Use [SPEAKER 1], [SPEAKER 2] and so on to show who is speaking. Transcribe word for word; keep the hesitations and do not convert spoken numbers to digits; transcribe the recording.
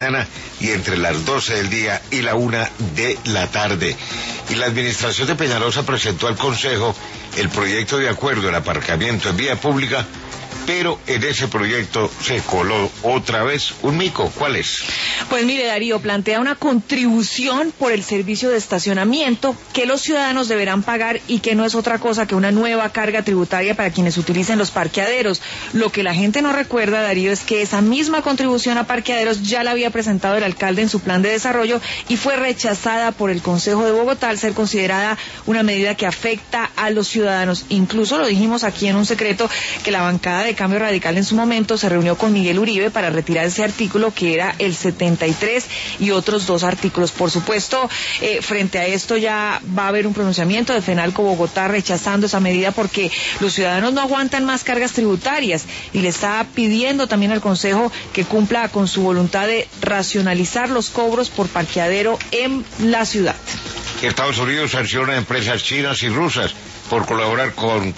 [SPEAKER 1] y entre las doce del día y la una de la tarde. Y la administración de Peñalosa presentó al Consejo el proyecto de acuerdo en aparcamiento en vía pública, pero en ese proyecto se coló otra vez un mico. ¿Cuál es?
[SPEAKER 2] Pues mire, Darío, plantea una contribución por el servicio de estacionamiento que los ciudadanos deberán pagar y que no es otra cosa que una nueva carga tributaria para quienes utilicen los parqueaderos. Lo que la gente no recuerda, Darío, es que esa misma contribución a parqueaderos ya la había presentado el alcalde en su plan de desarrollo y fue rechazada por el Consejo de Bogotá al ser considerada una medida que afecta a los ciudadanos. Incluso lo dijimos aquí en un secreto que la bancada de Cambio Radical en su momento se reunió con Miguel Uribe para retirar ese artículo que era el setenta y tres y otros dos artículos. Por supuesto, eh, frente a esto ya va a haber un pronunciamiento de FENALCO Bogotá rechazando esa medida porque los ciudadanos no aguantan más cargas tributarias y le está pidiendo también al Consejo que cumpla con su voluntad de racionalizar los cobros por parqueadero en la ciudad.
[SPEAKER 1] Estados Unidos sanciona a empresas chinas y rusas por colaborar con